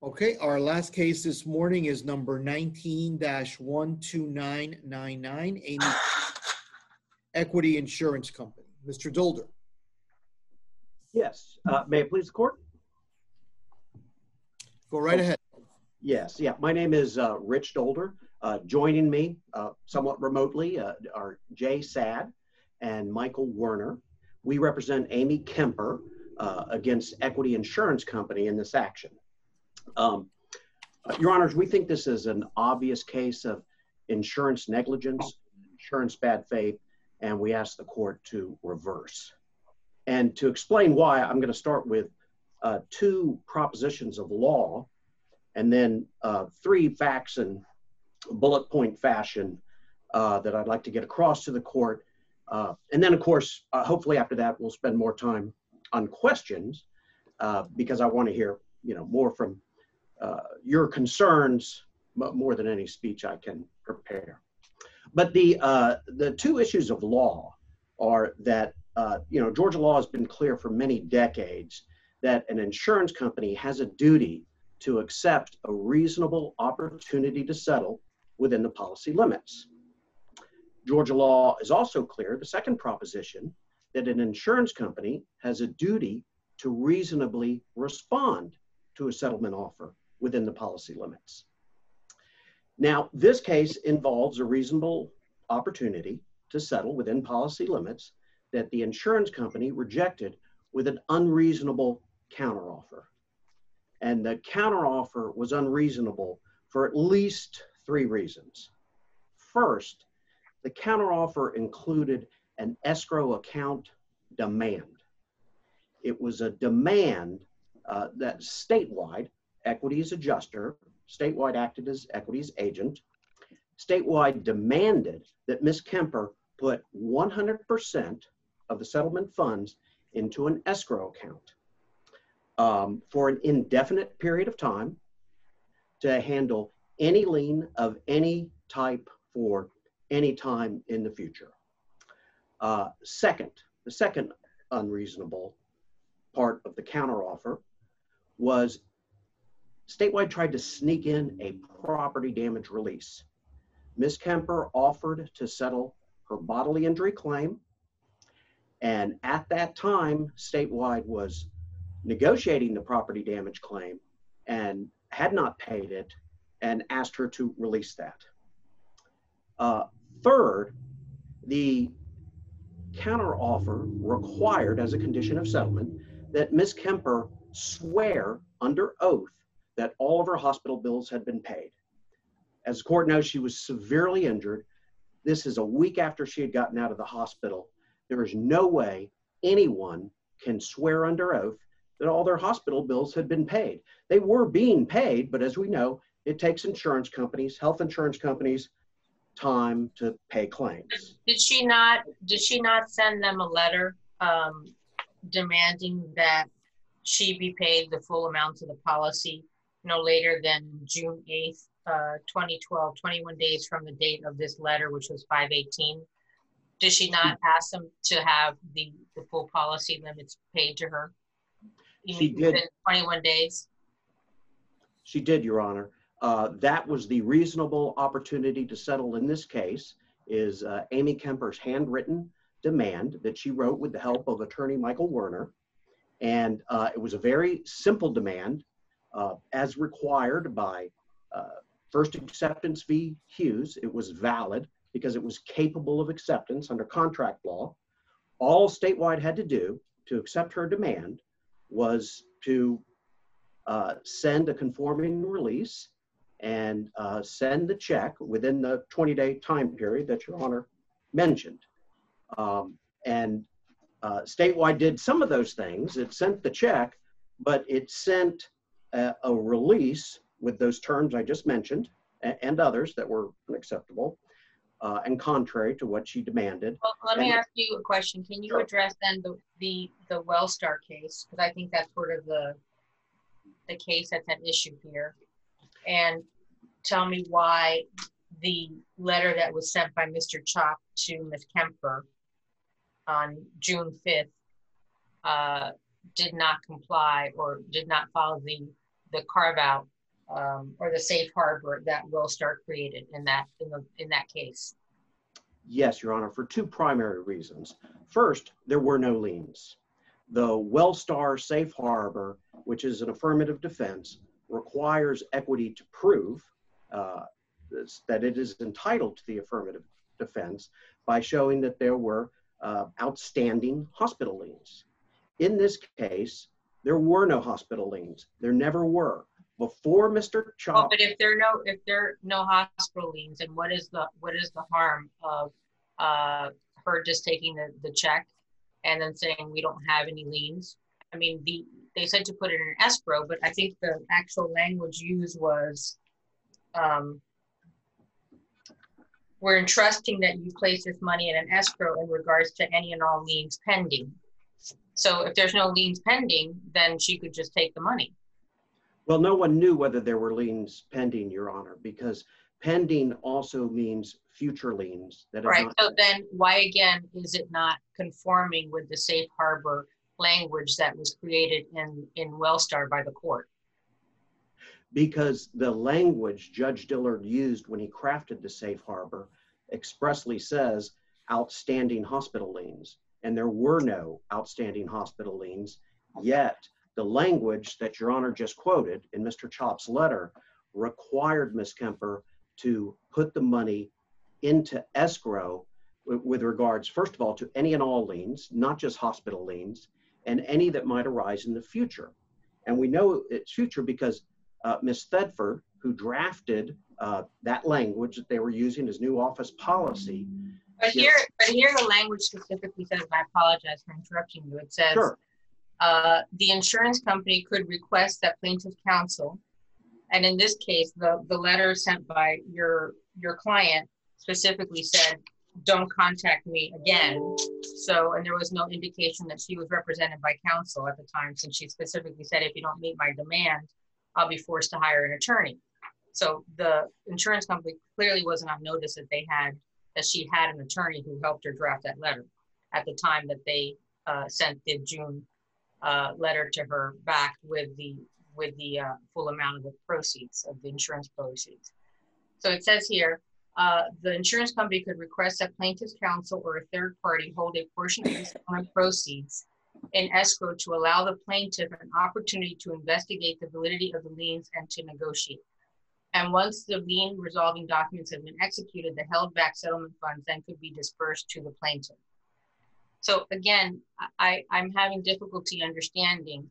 Okay, our last case this morning is number 19-12999, Amy Equity Insurance Company. Mr. Dolder. Yes. May it please the court? Go right ahead. Yes. Yeah. My name is Rich Dolder. Joining me somewhat remotely are Jay Sad and Michael Werner. We represent Amy Kemper against Equity Insurance Company in this action. Your Honors, we think this is an obvious case of insurance negligence, insurance bad faith, and we ask the court to reverse. And to explain why, I'm going to start with two propositions of law and then three facts in bullet point fashion that I'd like to get across to the court. And then, of course, hopefully after that, we'll spend more time on questions because I want to hear, more from your concerns, more than any speech I can prepare. But the two issues of law are that, Georgia law has been clear for many decades that an insurance company has a duty to accept a reasonable opportunity to settle within the policy limits. Georgia law is also clear, the second proposition, that an insurance company has a duty to reasonably respond to a settlement offer within the policy limits. Now, this case involves a reasonable opportunity to settle within policy limits that the insurance company rejected with an unreasonable counteroffer. And the counteroffer was unreasonable for at least three reasons. First, the counteroffer included an escrow account demand. It was a demand that statewide, Equity's adjuster, statewide acted as Equity's agent, statewide demanded that Ms. Kemper put 100% of the settlement funds into an escrow account for an indefinite period of time to handle any lien of any type for any time in the future. The second unreasonable part of the counteroffer was statewide tried to sneak in a property damage release. Ms. Kemper offered to settle her bodily injury claim, and at that time, statewide was negotiating the property damage claim and had not paid it and asked her to release that. Third, the counteroffer required as a condition of settlement that Ms. Kemper swear under oath that all of her hospital bills had been paid. As the court knows, she was severely injured. This is a week after she had gotten out of the hospital. There is no way anyone can swear under oath that all their hospital bills had been paid. They were being paid, but as we know, it takes insurance companies, health insurance companies, time to pay claims. Did she not send them a letter demanding that she be paid the full amount of the policy no later than June 8th, 2012, 21 days from the date of this letter, which was 5/18? Did she not ask them to have the full policy limits paid to her? She did. Within 21 days? She did, Your Honor. That was the reasonable opportunity to settle in this case, is Amy Kemper's handwritten demand that she wrote with the help of attorney Michael Werner. And it was a very simple demand as required by First Acceptance v. Hughes. It was valid because it was capable of acceptance under contract law. All statewide had to do to accept her demand was to send a conforming release and send the check within the 20-day time period that Your Honor mentioned. Statewide did some of those things. It sent the check, but it sent a release with those terms I just mentioned and others that were unacceptable and contrary to what she demanded. Well, let me ask you a question. Can you address then the Wellstar case? Because I think that's sort of the case that's at issue here. And tell me why the letter that was sent by Mr. Chop to Ms. Kemper on June 5th did not comply or did not follow the carve-out or the safe harbor that Wellstar created in that case? Yes, Your Honor, for two primary reasons. First, there were no liens. The Wellstar safe harbor, which is an affirmative defense, requires equity to prove that it is entitled to the affirmative defense by showing that there were outstanding hospital liens. In this case, there were no hospital liens. There never were. Before Mr. Chop. Well, but if there are no hospital liens, and what is the harm of her just taking the check and then saying we don't have any liens? I mean, they said to put it in an escrow, but I think the actual language used was, we're entrusting that you place this money in an escrow in regards to any and all liens pending. So if there's no liens pending, then she could just take the money. Well, no one knew whether there were liens pending, Your Honor, because pending also means future liens. Right. So then why again is it not conforming with the safe harbor language that was created in Wellstar by the court? Because the language Judge Dillard used when he crafted the safe harbor expressly says outstanding hospital liens, and there were no outstanding hospital liens, yet the language that Your Honor just quoted in Mr. Chop's letter required Ms. Kemper to put the money into escrow with regards, first of all, to any and all liens, not just hospital liens, and any that might arise in the future. And we know it's future because Ms. Thedford, who drafted that language that they were using as new office policy. But here the language specifically says, and I apologize for interrupting you, it says, Sure. The insurance company could request that plaintiff's counsel, and in this case, the letter sent by your client specifically said, don't contact me again. So, and there was no indication that she was represented by counsel at the time, since she specifically said, if you don't meet my demand, I'll be forced to hire an attorney. So the insurance company clearly wasn't on notice that she had an attorney who helped her draft that letter at the time that they sent the June letter to her back with the full amount of the proceeds of the insurance proceeds. So it says here, the insurance company could request that plaintiff's counsel or a third party hold a portion of the settlement proceeds in escrow to allow the plaintiff an opportunity to investigate the validity of the liens and to negotiate. And once the lien resolving documents have been executed, the held back settlement funds then could be dispersed to the plaintiff. So again, I'm having difficulty understanding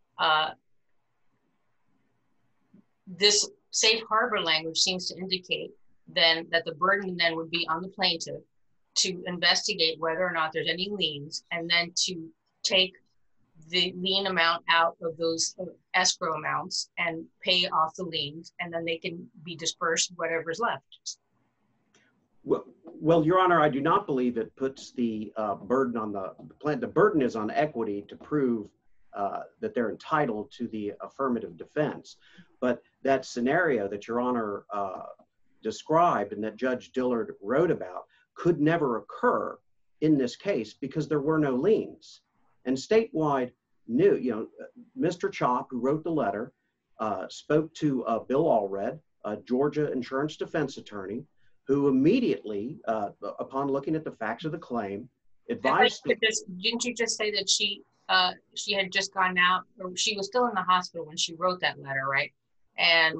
this safe harbor language seems to indicate then that the burden then would be on the plaintiff to investigate whether or not there's any liens, and then to take the lien amount out of those escrow amounts and pay off the liens, and then they can be dispersed whatever's left. Well, Your Honor, I do not believe it puts the burden on the plaintiff. The burden is on equity to prove that they're entitled to the affirmative defense. But that scenario that Your Honor described and that Judge Dillard wrote about could never occur in this case because there were no liens. And statewide knew, Mr. Chop, who wrote the letter, spoke to Bill Allred, a Georgia insurance defense attorney, who immediately, upon looking at the facts of the claim, advised. Didn't you just say that she had just gone out, or she was still in the hospital when she wrote that letter, right? And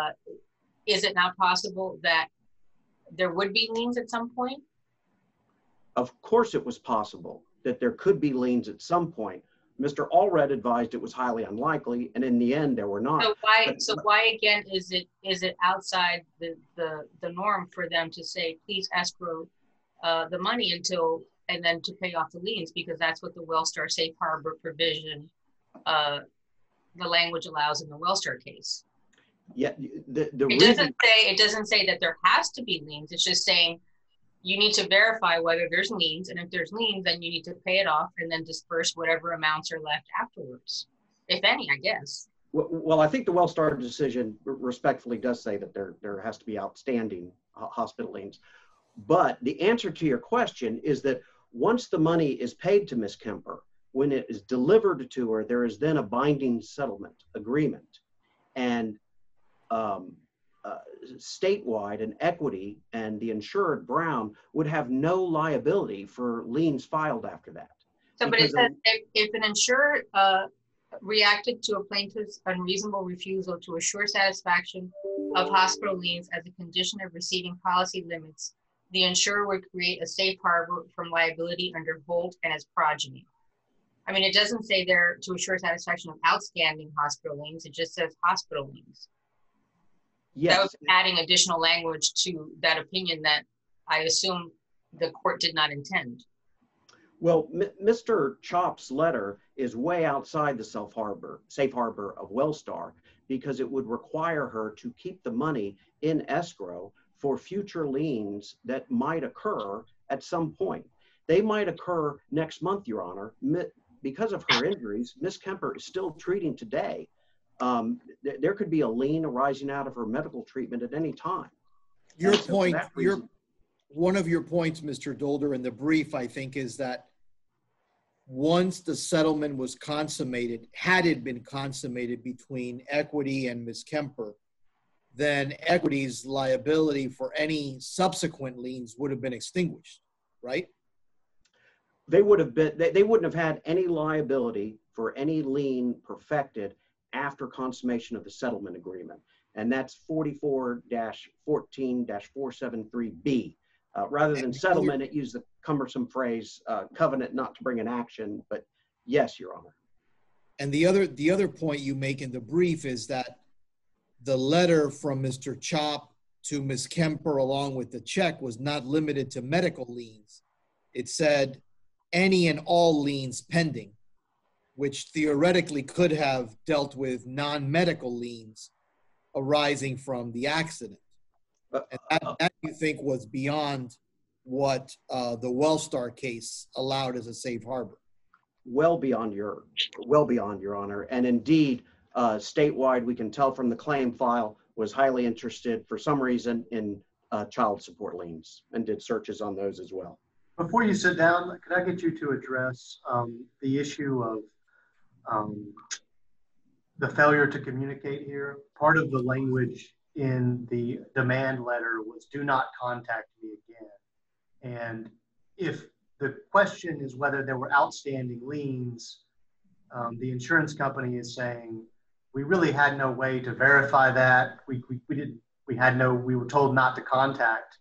is it not possible that there would be liens at some point? Of course it was possible that there could be liens at some point. Mr. Allred advised it was highly unlikely, and in the end there were not. So why again is it outside the norm for them to say, please escrow the money until, and then to pay off the liens, because that's what the Wellstar safe harbor provision, the language allows in the Wellstar case. Yeah, it doesn't say that there has to be liens. It's just saying you need to verify whether there's liens, and if there's liens, then you need to pay it off and then disperse whatever amounts are left afterwards, if any, I guess. Well, I think the Wellstar decision respectfully does say that there has to be outstanding hospital liens. But the answer to your question is that once the money is paid to Ms. Kemper, when it is delivered to her, there is then a binding settlement agreement. And statewide and Equity and the insured Brown would have no liability for liens filed after that. So, but it Because says if an insurer reacted to a plaintiff's unreasonable refusal to assure satisfaction of hospital liens as a condition of receiving policy limits, the insurer would create a safe harbor from liability under Holt and his progeny. I mean, it doesn't say there to assure satisfaction of outstanding hospital liens. It just says hospital liens. yes, That was adding additional language to that opinion that I assume the court did not intend. well, Mr. Chop's letter is way outside the safe harbor of Wellstar, because it would require her to keep the money in escrow for future liens that might occur at some point. They might occur next month, Your Honor. Because of her injuries, Ms. Kemper is still treating today. There could be a lien arising out of her medical treatment at any time. Your And so for point, that reason- one of your points, Mr. Dolder, in the brief, I think, is that once the settlement was consummated, had it been consummated between Equity and Ms. Kemper, then Equity's liability for any subsequent liens would have been extinguished, right? They wouldn't have had any liability for any lien perfected after consummation of the settlement agreement. And that's 44-14-473B. Rather than settlement, it used the cumbersome phrase covenant not to bring an action, but yes, Your Honor. And the other point you make in the brief is that the letter from Mr. Chop to Ms. Kemper along with the check was not limited to medical liens. It said any and all liens pending, which theoretically could have dealt with non-medical liens arising from the accident. And that you think was beyond what the Wellstar case allowed as a safe harbor. Well beyond, Your Honor. And indeed, statewide, we can tell from the claim file, was highly interested for some reason in child support liens and did searches on those as well. Before you sit down, could I get you to address the issue of the failure to communicate here? Part of the language in the demand letter was do not contact me again. And if the question is whether there were outstanding liens, the insurance company is saying, we really had no way to verify that. We were told not to contact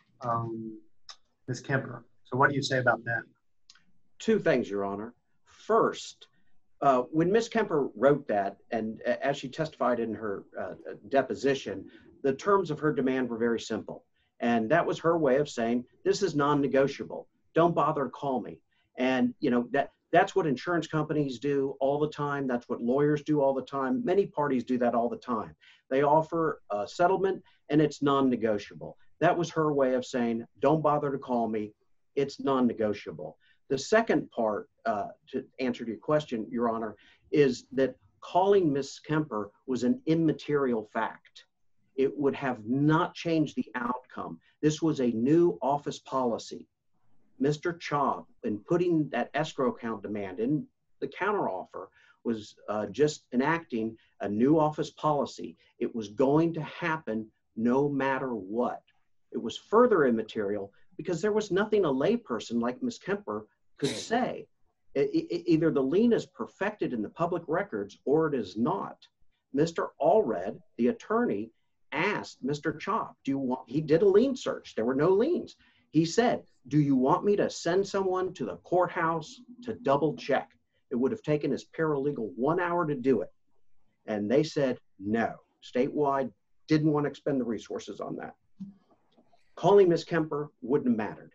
Ms. Kemper. So what do you say about that? Two things, Your Honor. First, when Ms. Kemper wrote that, and as she testified in her deposition, the terms of her demand were very simple. And that was her way of saying, this is non-negotiable. Don't bother to call me. And that's what insurance companies do all the time. That's what lawyers do all the time. Many parties do that all the time. They offer a settlement and it's non-negotiable. That was her way of saying, don't bother to call me. It's non-negotiable. The second part, to answer your question, Your Honor, is that calling Ms. Kemper was an immaterial fact. It would have not changed the outcome. This was a new office policy. Mr. Chop, in putting that escrow account demand in the counteroffer, was just enacting a new office policy. It was going to happen no matter what. It was further immaterial because there was nothing a layperson like Ms. Kemper could say. Either the lien is perfected in the public records or it is not. Mr. Allred, the attorney, asked Mr. Chop, he did a lien search. There were no liens. He said, do you want me to send someone to the courthouse to double check? It would have taken his paralegal 1 hour to do it. And they said, no, statewide didn't want to expend the resources on that. Calling Ms. Kemper wouldn't have mattered.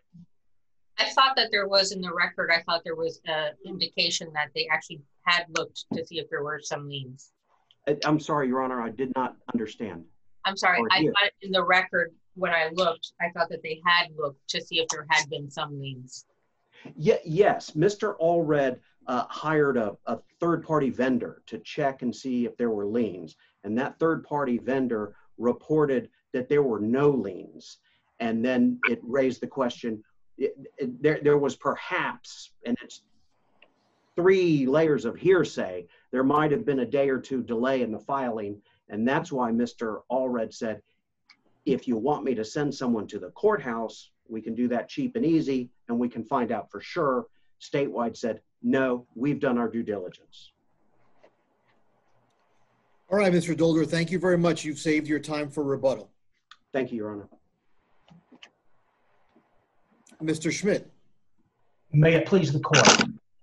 I thought that there was in the record, I thought there was an indication that they actually had looked to see if there were some liens. I'm sorry, Your Honor, I did not understand. I'm sorry, I thought in the record, when I looked, I thought that they had looked to see if there had been some liens. Yes, Mr. Allred hired a third-party vendor to check and see if there were liens. And that third-party vendor reported that there were no liens. And then it raised the question, there was perhaps, and it's 3 layers of hearsay, there might have been a day or two delay in the filing. And that's why Mr. Allred said, if you want me to send someone to the courthouse, we can do that cheap and easy, and we can find out for sure. Statewide said, no, we've done our due diligence. All right, Mr. Dolder, thank you very much. You've saved your time for rebuttal. Thank you, Your Honor. Mr. Schmidt. May it please the court.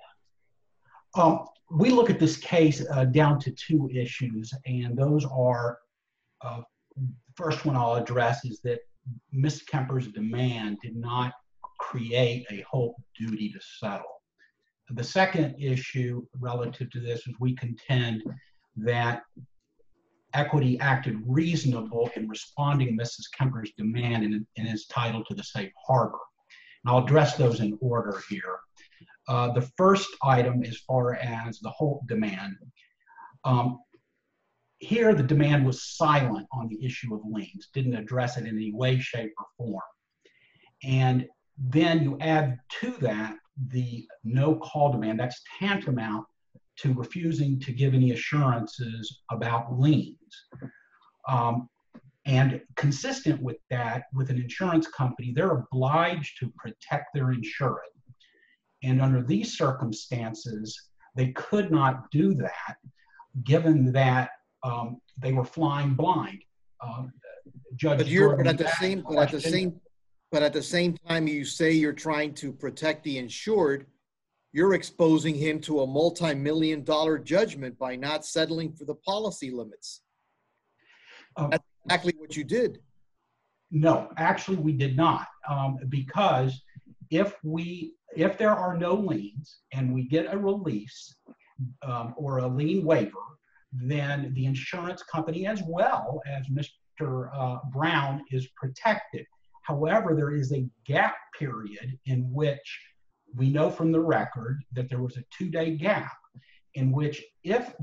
We look at this case down to two issues, and those are, first one I'll address is that Ms. Kemper's demand did not create a whole duty to settle. The second issue relative to this is we contend that Equity acted reasonable in responding to Mrs. Kemper's demand and is titled to the safe harbor. And I'll address those in order here. The first item, as far as the whole demand, here the demand was silent on the issue of liens, didn't address it in any way, shape, or form. And then you add to that the no call demand. That's tantamount to refusing to give any assurances about liens. And consistent with that, with an insurance company, they're obliged to protect their insured. And under these circumstances, they could not do that, given that they were flying blind. Judge But at the same time, you say you're trying to protect the insured, you're exposing him to a multi-million-dollar judgment by not settling for the policy limits. That's exactly what you did. No, actually we did not, because if there are no liens and we get a release or a lien waiver, then the insurance company, as well as Mr. Brown, is protected. However, there is a gap period in which we know from the record that there was a 2-day gap in which if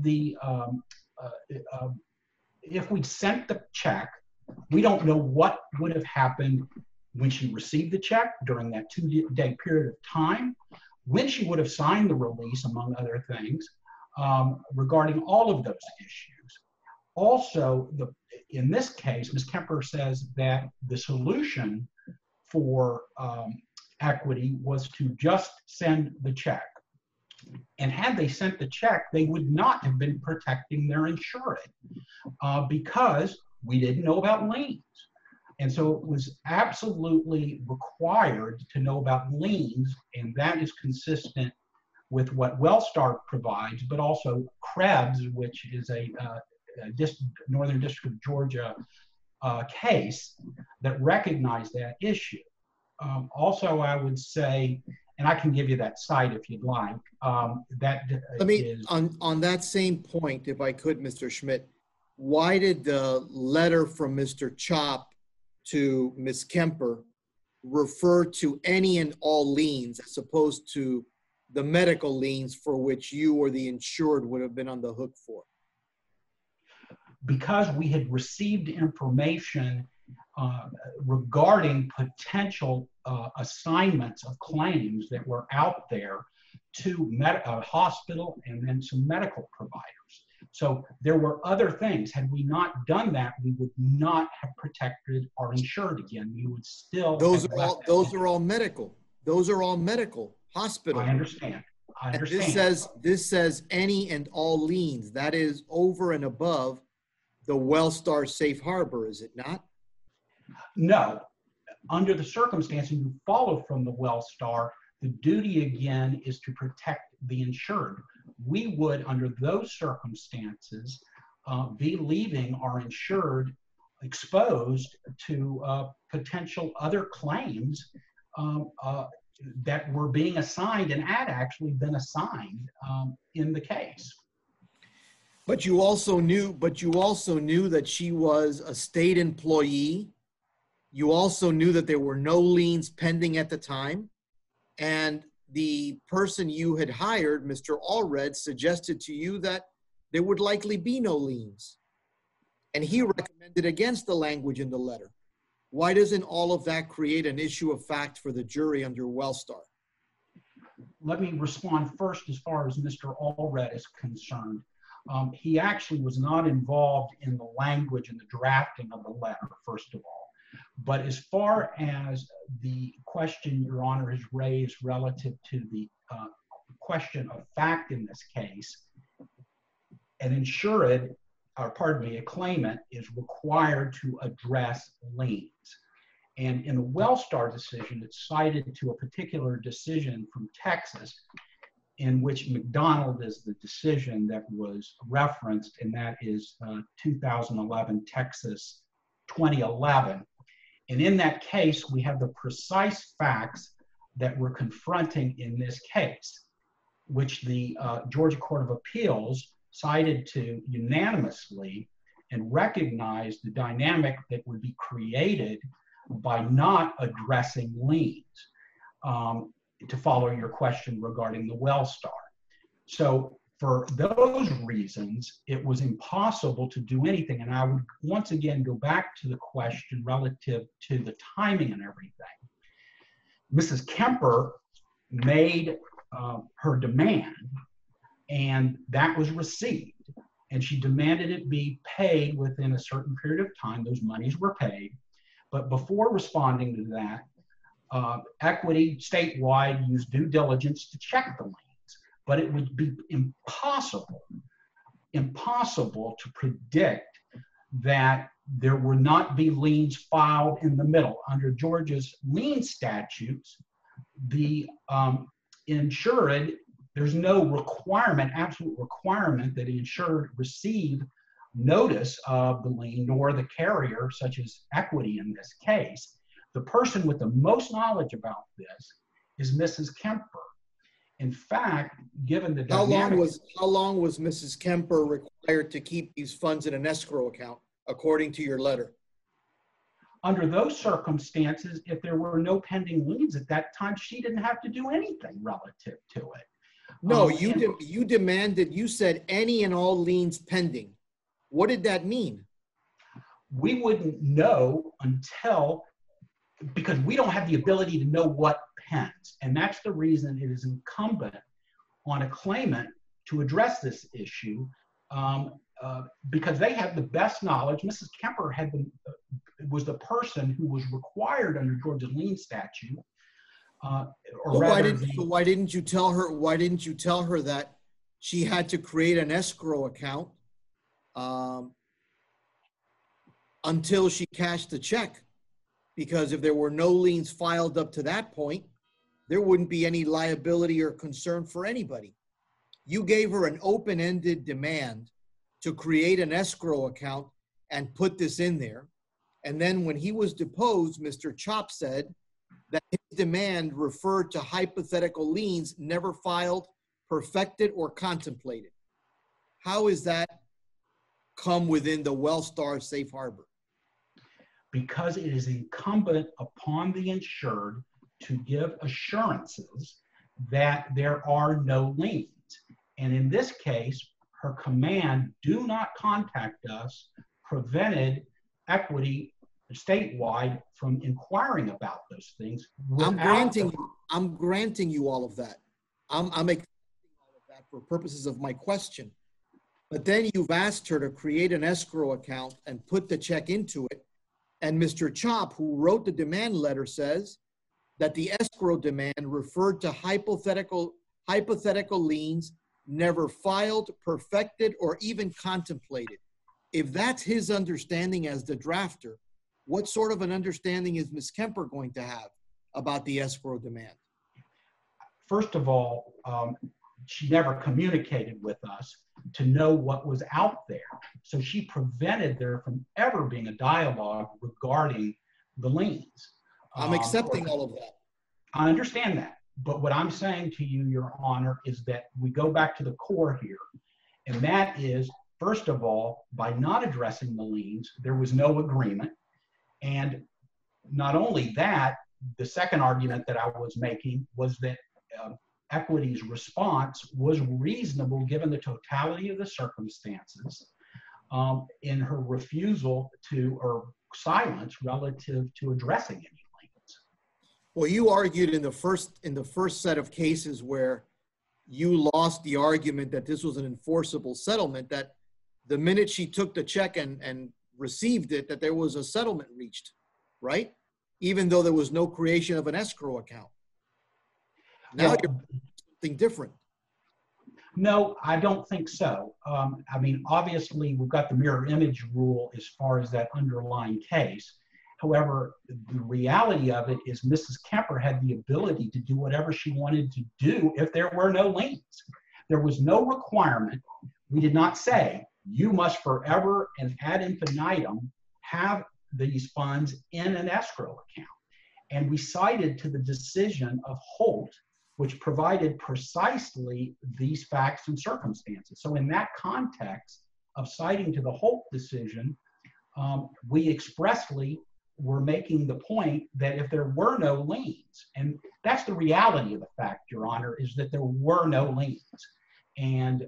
we'd sent the check, we don't know what would have happened when she received the check during that 2-day period of time, when she would have signed the release, among other things, regarding all of those issues. Also, in this case, Ms. Kemper says that the solution for Equity was to just send the check. And had they sent the check, they would not have been protecting their insured because we didn't know about liens. And so it was absolutely required to know about liens, and that is consistent with what Wellstar provides, but also Krebs, which is a Northern District of Georgia case that recognized that issue. Also, I would say, and I can give you that site if you'd like. On that same point, if I could, Mr. Schmidt, Why did the letter from Mr. Chop to Ms. Kemper refer to any and all liens as opposed to the medical liens for which you or the insured would have been on the hook for? Because we had received information regarding potential assignments of claims that were out there to a hospital and then some medical providers. So there were other things. Had we not done that, we would not have protected our insured again. We would still. Those are all medical. Those are all medical. Hospital. I understand. This says any and all liens. That is over and above the Wellstar safe harbor, is it not? No. Under the circumstances you follow from the Wellstar, the duty again is to protect the insured. We would, under those circumstances, be leaving our insured exposed to potential other claims that were being assigned and had actually been assigned in the case. But you also knew that she was a state employee. You also knew that there were no liens pending at the time. And the person you had hired, Mr. Allred, suggested to you that there would likely be no liens. And he recommended against the language in the letter. Why doesn't all of that create an issue of fact for the jury under Wellstar? Let me respond first as far as Mr. Allred is concerned. He actually was not involved in the language and the drafting of the letter, first of all. But as far as the question Your Honor has raised relative to the question of fact in this case, an insured, or pardon me, a claimant is required to address liens. And in the Wellstar decision, it's cited to a particular decision from Texas in which McDonald is the decision that was referenced, and that is 2011 Texas 2011. And in that case, we have the precise facts that we're confronting in this case, which the Georgia Court of Appeals cited to unanimously and recognized the dynamic that would be created by not addressing liens, to follow your question regarding the Wellstar. So for those reasons, it was impossible to do anything. And I would once again go back to the question relative to the timing and everything. Mrs. Kemper made her demand, and that was received. And she demanded it be paid within a certain period of time. Those monies were paid. But before responding to that, Equity statewide used due diligence to check the liens. But it would be impossible to predict that there would not be liens filed in the middle. Under Georgia's lien statutes, the insured, there's no requirement, absolute requirement, that the insured receive notice of the lien, nor the carrier, such as Equity in this case. The person with the most knowledge about this is Mrs. Kemper. In fact, given the dynamic— How long was Mrs. Kemper required to keep these funds in an escrow account, according to your letter? Under those circumstances, if there were no pending liens at that time, she didn't have to do anything relative to it. No, you demanded, you said any and all liens pending. What did that mean? We wouldn't know until, because we don't have the ability to know what pens. And that's the reason it is incumbent on a claimant to address this issue, because they have the best knowledge. Mrs. Kemper was the person who was required under Georgia's lien statute. Why didn't you tell her that she had to create an escrow account until she cashed the check? Because if there were no liens filed up to that point, there wouldn't be any liability or concern for anybody. You gave her an open-ended demand to create an escrow account and put this in there. And then when he was deposed, Mr. Chop said that his demand referred to hypothetical liens never filed, perfected, or contemplated. How is that come within the Wellstar safe harbor? Because it is incumbent upon the insured to give assurances that there are no liens. And in this case, her command, do not contact us, prevented Equity statewide from inquiring about those things. I'm granting you all of that. I'm accepting all of that for purposes of my question. But then you've asked her to create an escrow account and put the check into it. And Mr. Chop, who wrote the demand letter, says that the escrow demand referred to hypothetical liens never filed, perfected, or even contemplated. If that's his understanding as the drafter, what sort of an understanding is Ms. Kemper going to have about the escrow demand? First of all, she never communicated with us to know what was out there. So she prevented there from ever being a dialogue regarding the liens. I'm accepting all of that. I understand that. But what I'm saying to you, Your Honor, is that we go back to the core here. And that is, first of all, by not addressing the liens, there was no agreement. And not only that, the second argument that I was making was that Equity's response was reasonable given the totality of the circumstances in her refusal to, or silence relative to addressing any liens. Well, you argued in the first set of cases where you lost the argument that this was an enforceable settlement, that the minute she took the check and received it, that there was a settlement reached, right? Even though there was no creation of an escrow account. Now Well, you're something different. no, I don't think so. I mean, obviously, we've got the mirror image rule as far as that underlying case. However, the reality of it is Mrs. Kemper had the ability to do whatever she wanted to do if there were no liens. There was no requirement. We did not say, you must forever and ad infinitum have these funds in an escrow account. And we cited to the decision of Holt, which provided precisely these facts and circumstances. So in that context of citing to the Holt decision, we expressly were making the point that if there were no liens, and that's the reality of the fact, Your Honor, is that there were no liens. And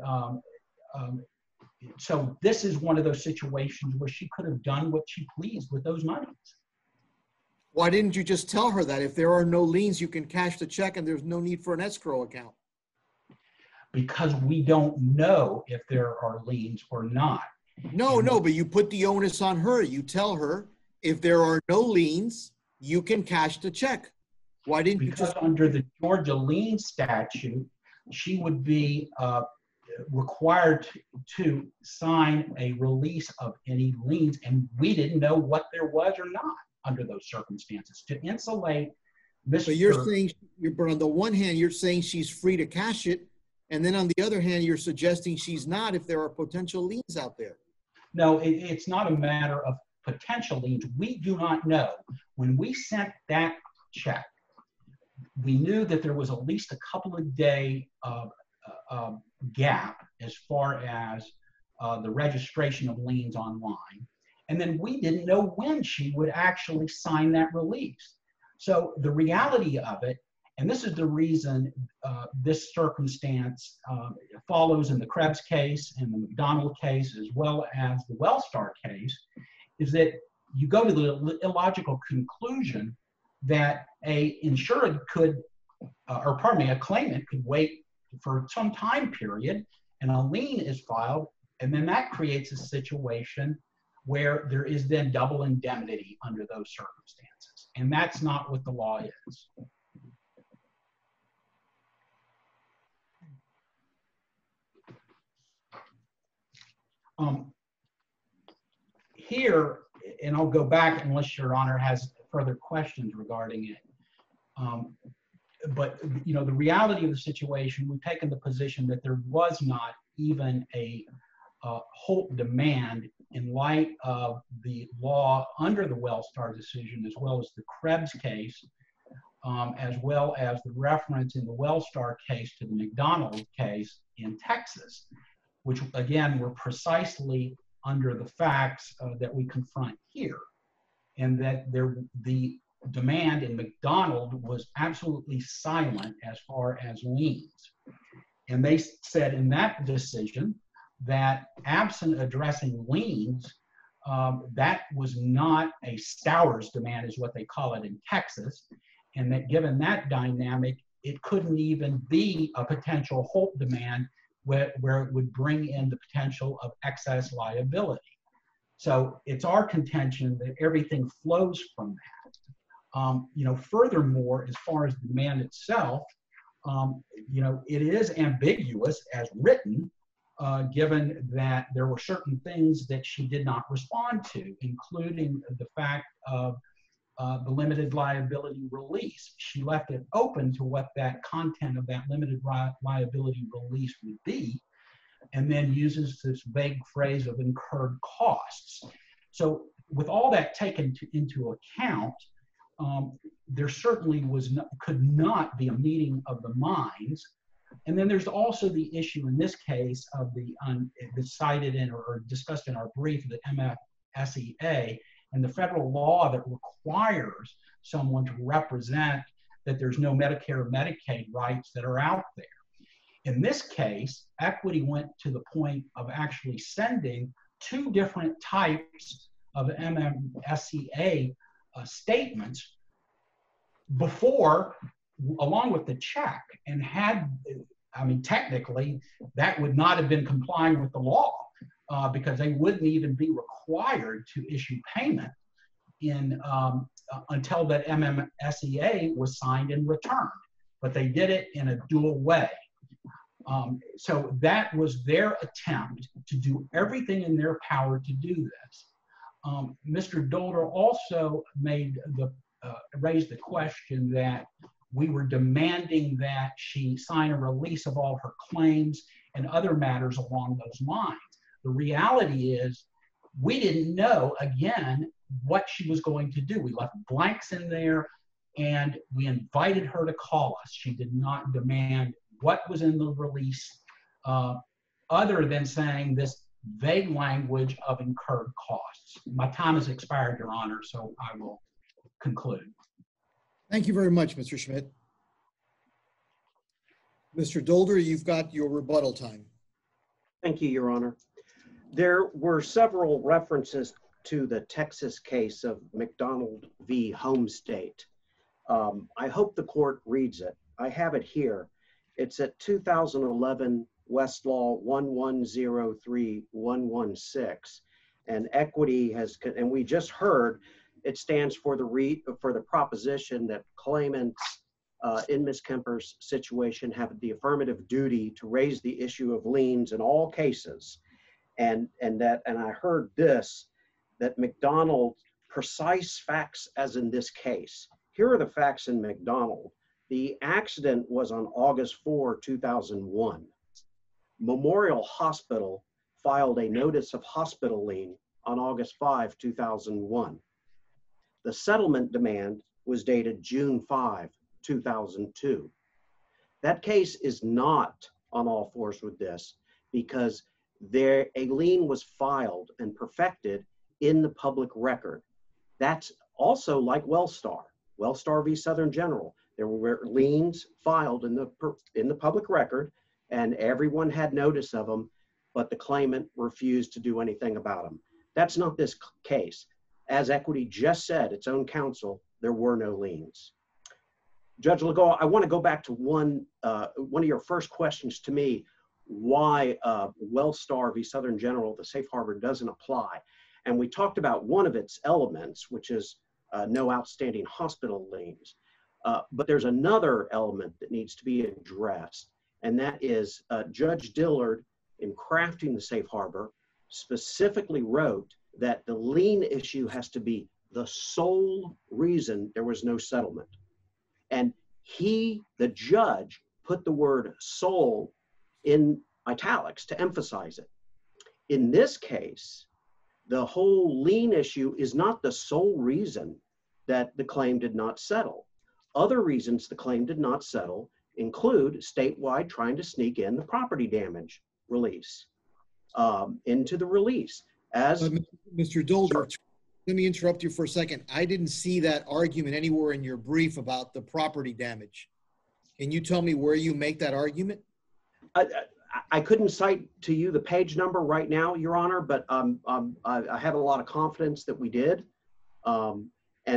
so this is one of those situations where she could have done what she pleased with those monies. Why didn't you just tell her that if there are no liens, you can cash the check and there's no need for an escrow account? Because we don't know if there are liens or not. No, but you put the onus on her. You tell her if there are no liens, you can cash the check. Why didn't you Because just? under the Georgia lien statute, she would be required to sign a release of any liens, and we didn't know what there was or not under those circumstances. To insulate Mr. But you're saying, but on the one hand, you're saying she's free to cash it, and then on the other hand, you're suggesting she's not if there are potential liens out there. No, it's not a matter of potential liens. We do not know. When we sent that check, we knew that there was at least a couple of day gap as far as the registration of liens online. And then we didn't know when she would actually sign that release. So the reality of it, and this is the reason this circumstance follows in the Krebs case and the McDonald case, as well as the Wellstar case, is that you go to the illogical conclusion that a insured could, a claimant could wait for some time period and a lien is filed, and then that creates a situation where there is then double indemnity under those circumstances. And that's not what the law is. Here, and I'll go back unless Your Honor has further questions regarding it. But you know, the reality of the situation, we've taken the position that there was not even a Holt demand in light of the law under the Wellstar decision, as well as the Krebs case, as well as the reference in the Wellstar case to the McDonald case in Texas, which again were precisely under the facts that we confront here, and that the demand in McDonald was absolutely silent as far as liens. And they said in that decision that absent addressing liens, that was not a Stowers demand, is what they call it in Texas, and that given that dynamic, it couldn't even be a potential Holt demand where it would bring in the potential of excess liability. So it's our contention that everything flows from that. You know, furthermore, as far as the demand itself, you know, it is ambiguous as written, given that there were certain things that she did not respond to, including the fact of the limited liability release. She left it open to what that content of that limited liability release would be, and then uses this vague phrase of incurred costs. So with all that taken into account, there certainly could not be a meeting of the minds. And then there's also the issue in this case of the cited in or discussed in our brief, the MFSEA, and the federal law that requires someone to represent that there's no Medicare or Medicaid rights that are out there. In this case, Equity went to the point of actually sending two different types of MFSEA statements before, along with the check, and had I mean, technically, that would not have been complying with the law because they wouldn't even be required to issue payment until that MMSEA was signed and returned. But they did it in a dual way. So that was their attempt to do everything in their power to do this. Mr. Dolder also raised the question that we were demanding that she sign a release of all her claims and other matters along those lines. The reality is we didn't know, again, what she was going to do. We left blanks in there and we invited her to call us. She did not demand what was in the release other than saying this vague language of incurred costs. My time has expired, Your Honor, so I will conclude. Thank you very much, Mr. Schmidt. Mr. Dolder, you've got your rebuttal time. Thank you, Your Honor. There were several references to the Texas case of McDonald v. Home State. I hope the court reads it. I have it here. It's at 2011 Westlaw 1103116. And equity has, and we just heard, it stands for the proposition that claimants in Ms. Kemper's situation have the affirmative duty to raise the issue of liens in all cases. And I heard this, that McDonald, precise facts as in this case. Here are the facts in McDonald. The accident was on August 4, 2001. Memorial Hospital filed a notice of hospital lien on August 5, 2001. The settlement demand was dated June 5, 2002. That case is not on all fours with this because a lien was filed and perfected in the public record. That's also like Wellstar v. Southern General. There were liens filed in the public record and everyone had notice of them, but the claimant refused to do anything about them. That's not this case. As equity just said, its own counsel, there were no liens. Judge Legault, I want to go back to one of your first questions to me, why Wellstar v. Southern General, the safe harbor, doesn't apply. And we talked about one of its elements, which is no outstanding hospital liens. But there's another element that needs to be addressed, and that is Judge Dillard, in crafting the safe harbor, specifically wrote that the lien issue has to be the sole reason there was no settlement. And the judge, put the word sole in italics to emphasize it. In this case, the whole lien issue is not the sole reason that the claim did not settle. Other reasons the claim did not settle include statewide trying to sneak in the property damage release into the release. Mr. Dolder, let me interrupt you for a second. I didn't see that argument anywhere in your brief about the property damage. Can you tell me where you make that argument? I couldn't cite to you the page number right now, Your Honor, but I have a lot of confidence that we did. I'm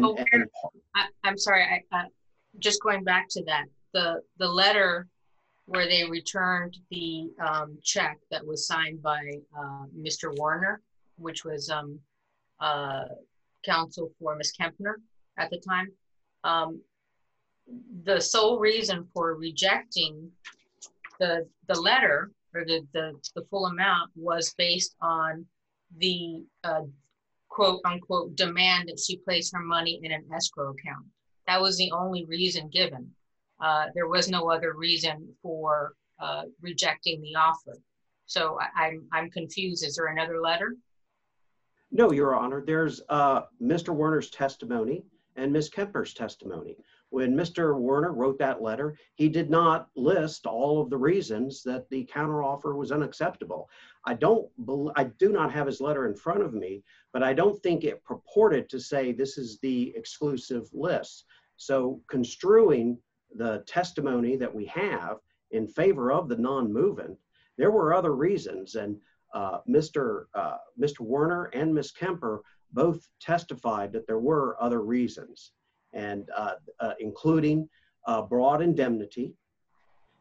sorry, just going back to that, the letter where they returned the check that was signed by Mr. Warner, which was counsel for Ms. Kempner at the time. The sole reason for rejecting the letter or the full amount was based on the quote unquote demand that she place her money in an escrow account. That was the only reason given. There was no other reason for rejecting the offer. So I'm confused. Is there another letter? No, Your Honor. There's Mr. Werner's testimony and Ms. Kemper's testimony. When Mr. Werner wrote that letter, he did not list all of the reasons that the counteroffer was unacceptable. I do not have his letter in front of me, but I don't think it purported to say this is the exclusive list. So construing the testimony that we have in favor of the non-movement, there were other reasons, and Mr. Werner and Ms. Kemper both testified that there were other reasons, and including broad indemnity,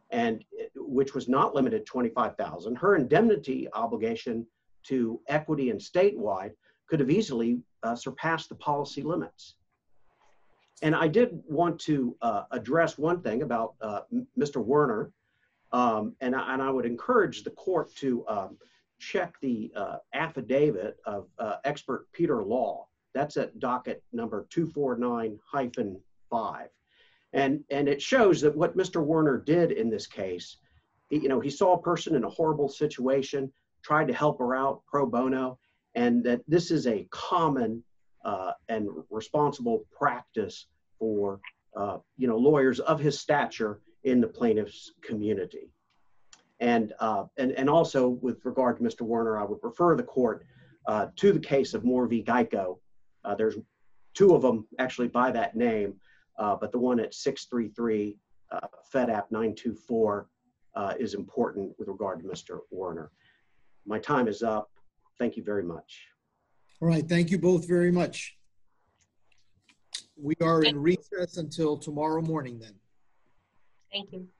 and which was not limited to $25,000. Her indemnity obligation to Equity and Statewide could have easily surpassed the policy limits. And I did want to address one thing about Mr. Werner, and I would encourage the court to check the affidavit of expert Peter Law. That's at docket number 249-5. And it shows that what Mr. Werner did in this case, he saw a person in a horrible situation, tried to help her out pro bono, and that this is a common and responsible practice for lawyers of his stature in the plaintiff's community. And also with regard to Mr. Werner, I would refer the court to the case of Moore v. Geico. There's two of them actually by that name, but the one at 633 FedApp 924 is important with regard to Mr. Werner. My time is up. Thank you very much. All right, thank you both very much. We are in recess until tomorrow morning then. Thank you.